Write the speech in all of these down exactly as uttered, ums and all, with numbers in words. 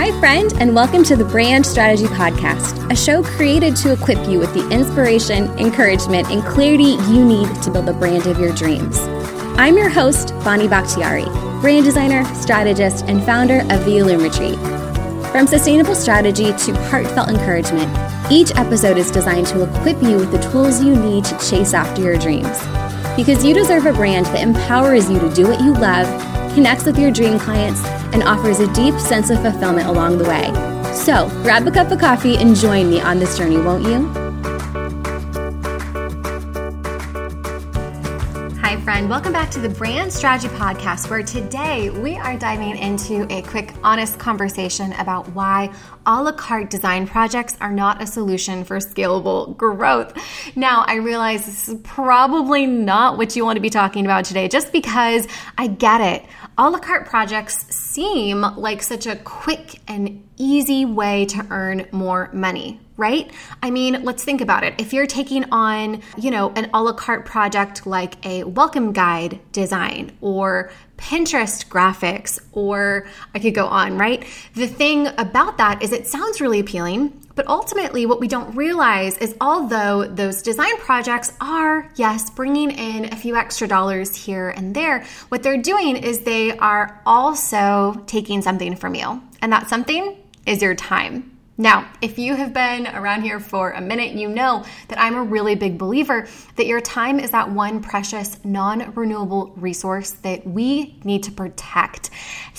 Hi, friend, and welcome to the Brand Strategy Podcast, a show created to equip you with the inspiration, encouragement, and clarity you need to build the brand of your dreams. I'm your host, Bonnie Bakhtiari, brand designer, strategist, and founder of the Illume Retreat. From sustainable strategy to heartfelt encouragement, each episode is designed to equip you with the tools you need to chase after your dreams. Because you deserve a brand that empowers you to do what you love, connects with your dream clients, and offers a deep sense of fulfillment along the way. So, grab a cup of coffee and join me on this journey, won't you? Hi, friend. Welcome back to the Brand Strategy Podcast, where today we are diving into a quick, honest conversation about why a la carte design projects are not a solution for scalable growth. Now, I realize this is probably not what you want to be talking about today, just because I get it. A la carte projects seem like such a quick and easy way to earn more money, right? I mean, let's think about it. If you're taking on, you know, an a la carte project like a welcome guide design or Pinterest graphics, or I could go on, right? The thing about that is it sounds really appealing, but ultimately what we don't realize is although those design projects are, yes, bringing in a few extra dollars here and there, what they're doing is they are also taking something from you. And that something is your time. Now, if you have been around here for a minute, you know that I'm a really big believer that your time is that one precious, non-renewable resource that we need to protect.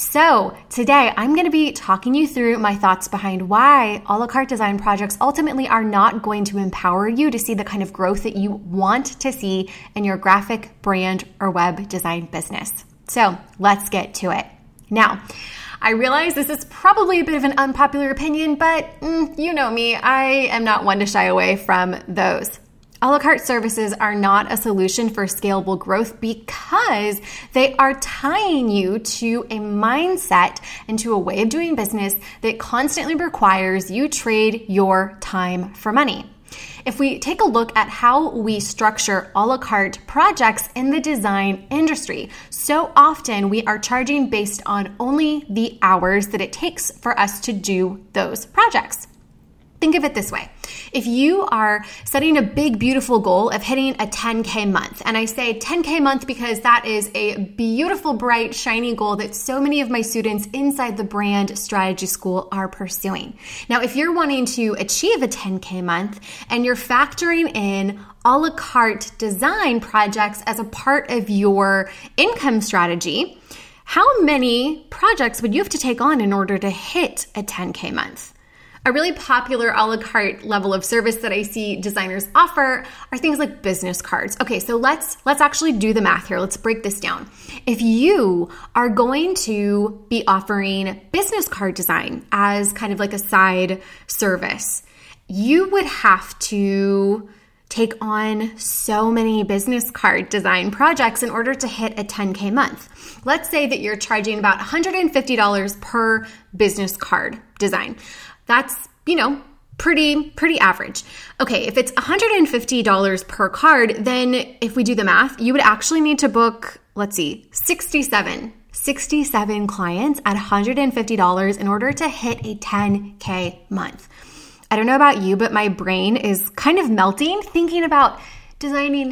So today, I'm going to be talking you through my thoughts behind why a la carte design projects ultimately are not going to empower you to see the kind of growth that you want to see in your graphic, brand, or web design business. So let's get to it. Now, I realize this is probably a bit of an unpopular opinion, but mm, you know me, I am not one to shy away from those. A la carte services are not a solution for scalable growth because they are tying you to a mindset and to a way of doing business that constantly requires you trade your time for money. If we take a look at how we structure a la carte projects in the design industry, so often we are charging based on only the hours that it takes for us to do those projects. Think of it this way. If you are setting a big, beautiful goal of hitting a ten K month, and I say ten K month because that is a beautiful, bright, shiny goal that so many of my students inside the Brand Strategy School are pursuing. Now, if you're wanting to achieve a ten K month and you're factoring in a la carte design projects as a part of your income strategy, how many projects would you have to take on in order to hit a ten K month? A really popular a la carte level of service that I see designers offer are things like business cards. Okay, so let's let's actually do the math here. Let's break this down. If you are going to be offering business card design as kind of like a side service, you would have to take on so many business card design projects in order to hit a ten K month. Let's say that you're charging about one hundred fifty dollars per business card design. That's, you know, pretty, pretty average. Okay, if it's one hundred fifty dollars per card, then if we do the math, you would actually need to book, let's see, sixty-seven, sixty-seven clients at one hundred fifty dollars in order to hit a ten K month. I don't know about you, but my brain is kind of melting thinking about designing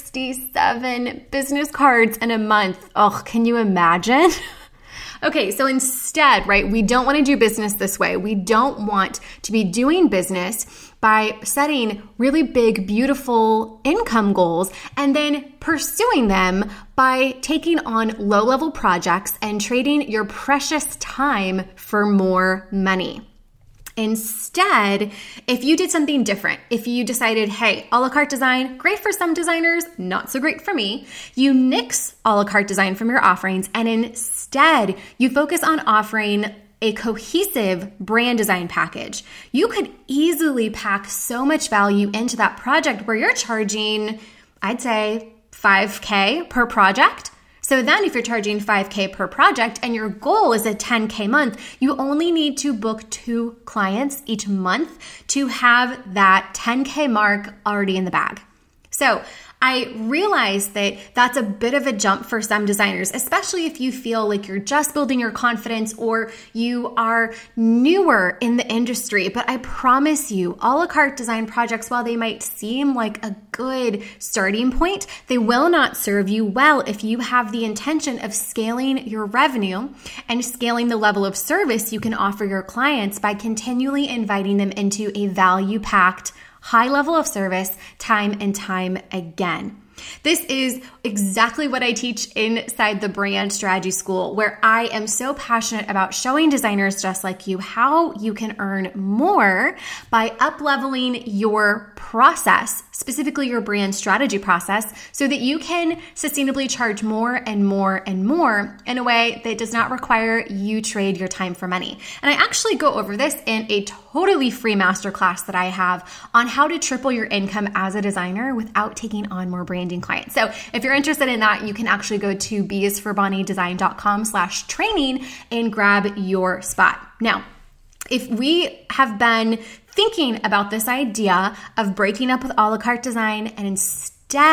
sixty-seven business cards in a month. Oh, can you imagine? Okay, so instead, right, we don't want to do business this way. We don't want to be doing business by setting really big, beautiful income goals and then pursuing them by taking on low-level projects and trading your precious time for more money. Instead, if you did something different, if you decided, hey, a la carte design, great for some designers, not so great for me, you nix a la carte design from your offerings, and instead you focus on offering a cohesive brand design package. You could easily pack so much value into that project where you're charging, I'd say, five K per project. So then if you're charging five K per project and your goal is a ten K month, you only need to book two clients each month to have that ten K mark already in the bag. So I realize that that's a bit of a jump for some designers, especially if you feel like you're just building your confidence or you are newer in the industry. But I promise you, a la carte design projects, while they might seem like a good starting point, they will not serve you well if you have the intention of scaling your revenue and scaling the level of service you can offer your clients by continually inviting them into a value-packed high level of service time and time again. This is exactly what I teach inside the Brand Strategy School, where I am so passionate about showing designers just like you how you can earn more by up-leveling your process, specifically your brand strategy process, so that you can sustainably charge more and more and more in a way that does not require you trade your time for money. And I actually go over this in a totally free masterclass that I have on how to triple your income as a designer without taking on more branding clients. So if you're interested in that, you can actually go to b is for bonnie design dot com slash training and grab your spot. Now, if we have been thinking about this idea of breaking up with a la carte design and instead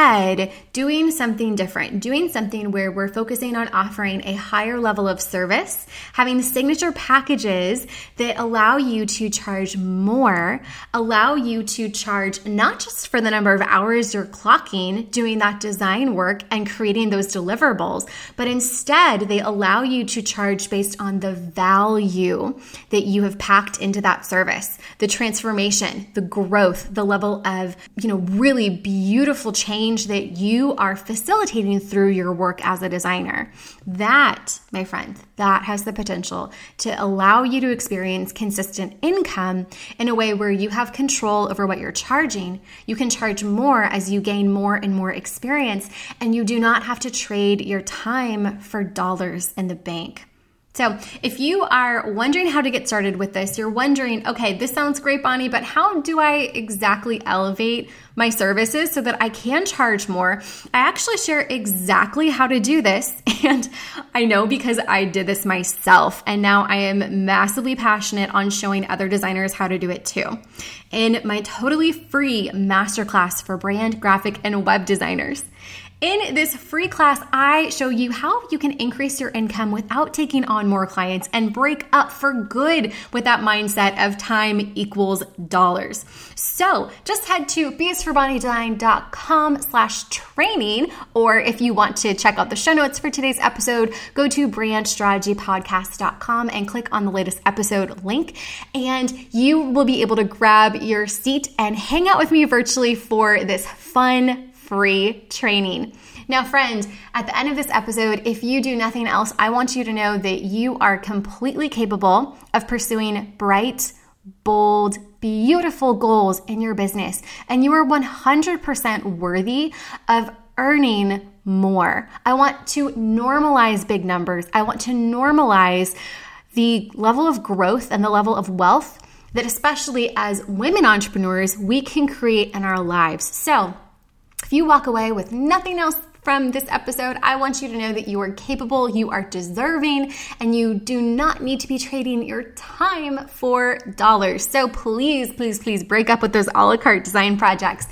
doing something different, doing something where we're focusing on offering a higher level of service, having signature packages that allow you to charge more, allow you to charge not just for the number of hours you're clocking doing that design work and creating those deliverables, but instead they allow you to charge based on the value that you have packed into that service, the transformation, the growth, the level of, you know, really beautiful change that you are facilitating through your work as a designer. That, my friend, that has the potential to allow you to experience consistent income in a way where you have control over what you're charging. You can charge more as you gain more and more experience, and you do not have to trade your time for dollars in the bank. So if you are wondering how to get started with this, you're wondering, okay, this sounds great, Bonnie, but how do I exactly elevate my services so that I can charge more? I actually share exactly how to do this. And I know because I did this myself. And now I am massively passionate on showing other designers how to do it too. In my totally free masterclass for brand, graphic, and web designers. In this free class, I show you how you can increase your income without taking on more clients and break up for good with that mindset of time equals dollars. So just head to b is for bonnie design dot com slash training, or if you want to check out the show notes for today's episode, go to brand strategy podcast dot com and click on the latest episode link, and you will be able to grab your seat and hang out with me virtually for this fun free training. Now, friend, at the end of this episode, if you do nothing else, I want you to know that you are completely capable of pursuing bright, bold, beautiful goals in your business, and you are one hundred percent worthy of earning more. I want to normalize big numbers. I want to normalize the level of growth and the level of wealth that, especially as women entrepreneurs, we can create in our lives. So, if you walk away with nothing else from this episode, I want you to know that you are capable, you are deserving, and you do not need to be trading your time for dollars. So please, please, please break up with those a la carte design projects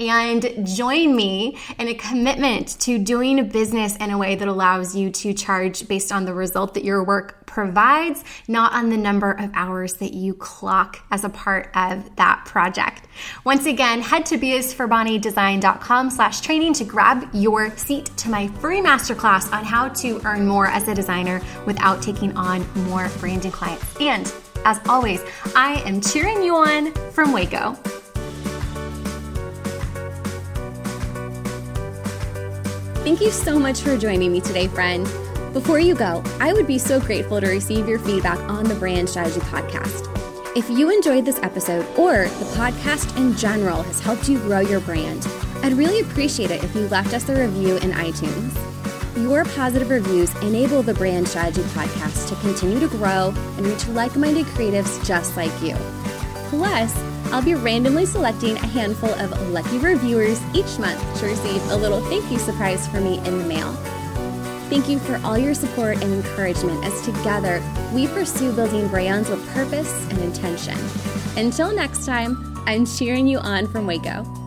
and join me in a commitment to doing business in a way that allows you to charge based on the result that your work provides, not on the number of hours that you clock as a part of that project. Once again, head to b is for bonnie design dot com slash training to grab your seat to my free masterclass on how to earn more as a designer without taking on more branding clients. And as always, I am cheering you on from Waco. Thank you so much for joining me today, friend. Before you go, I would be so grateful to receive your feedback on the Brand Strategy Podcast. If you enjoyed this episode or the podcast in general has helped you grow your brand, I'd really appreciate it if you left us a review in iTunes. Your positive reviews enable the Brand Strategy Podcast to continue to grow and reach like-minded creatives just like you. Plus, I'll be randomly selecting a handful of lucky reviewers each month to receive a little thank you surprise from me in the mail. Thank you for all your support and encouragement as together we pursue building brands with purpose and intention. Until next time, I'm cheering you on from Waco.